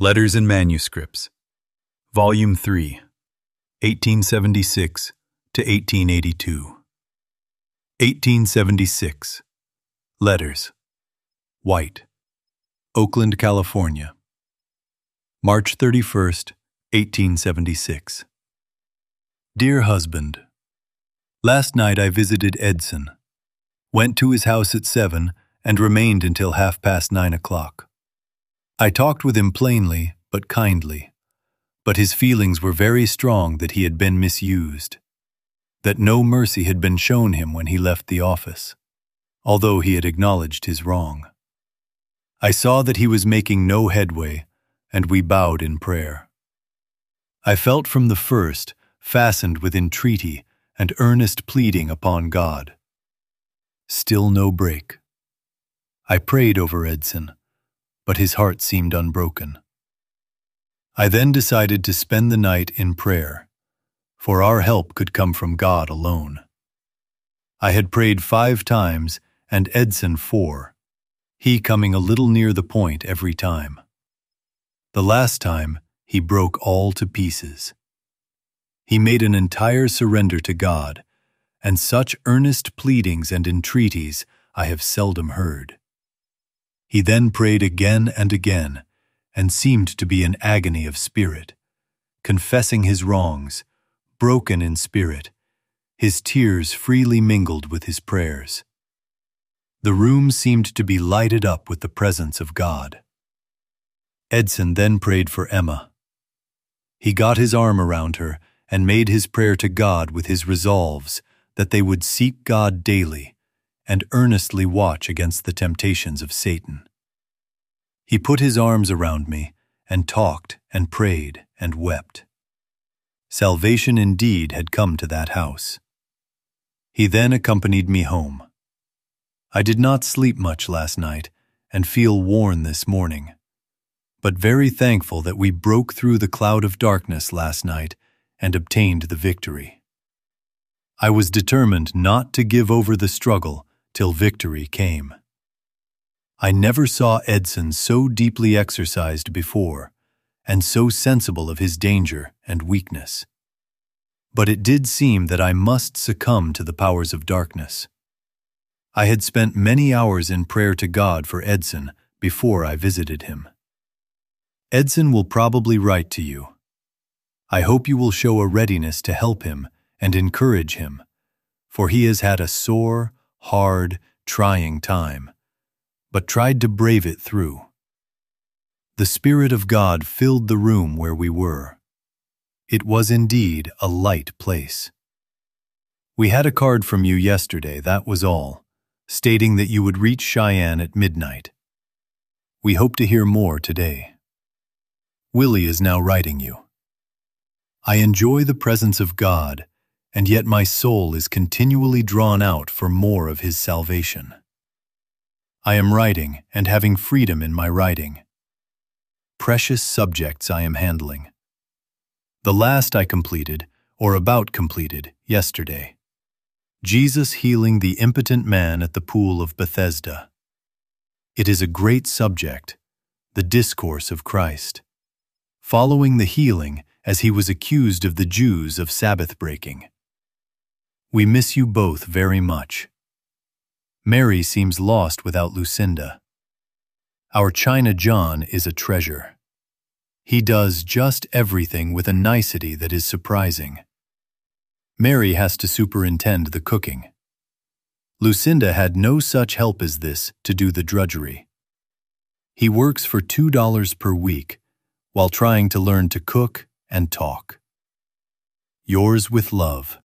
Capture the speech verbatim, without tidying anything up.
Letters and Manuscripts, Volume three, eighteen seventy-six to eighteen eighty-two. eighteen seventy-six. Letters. White. Oakland, California. March thirty-first, eighteen seventy-six. Dear Husband, last night I visited Edson, went to his house at seven, and remained until half past nine o'clock. I talked with him plainly but kindly, but his feelings were very strong that he had been misused, that no mercy had been shown him when he left the office, although he had acknowledged his wrong. I saw that he was making no headway, and we bowed in prayer. I felt from the first fastened with entreaty and earnest pleading upon God. Still no break. I prayed over Edson, but his heart seemed unbroken. I then decided to spend the night in prayer, for our help could come from God alone. I had prayed five times and Edson four, he coming a little near the point every time. The last time, he broke all to pieces. He made an entire surrender to God, and such earnest pleadings and entreaties I have seldom heard. He then prayed again and again, and seemed to be in agony of spirit, confessing his wrongs, broken in spirit, his tears freely mingled with his prayers. The room seemed to be lighted up with the presence of God. Edson then prayed for Emma. He got his arm around her and made his prayer to God with his resolves that they would seek God daily and earnestly watch against the temptations of Satan. He put his arms around me and talked and prayed and wept. Salvation indeed had come to that house. He then accompanied me home. I did not sleep much last night and feel worn this morning, but very thankful that we broke through the cloud of darkness last night and obtained the victory. I was determined not to give over the struggle till victory came. I never saw Edson so deeply exercised before, and so sensible of his danger and weakness. But it did seem that I must succumb to the powers of darkness. I had spent many hours in prayer to God for Edson before I visited him. Edson will probably write to you. I hope you will show a readiness to help him and encourage him, for he has had a sore, hard, trying time, but tried to brave it through. The Spirit of God filled the room where we were. It was indeed a light place. We had a card from you yesterday, that was all, stating that you would reach Cheyenne at midnight. We hope to hear more today. Willie is now writing you. I enjoy the presence of God, and yet my soul is continually drawn out for more of His salvation. I am writing and having freedom in my writing. Precious subjects I am handling. The last I completed, or about completed, yesterday. Jesus healing the impotent man at the pool of Bethesda. It is a great subject, the discourse of Christ, following the healing as he was accused of the Jews of Sabbath breaking. We miss you both very much. Mary seems lost without Lucinda. Our China John is a treasure. He does just everything with a nicety that is surprising. Mary has to superintend the cooking. Lucinda had no such help as this to do the drudgery. He works for two dollars per week while trying to learn to cook and talk. Yours with love,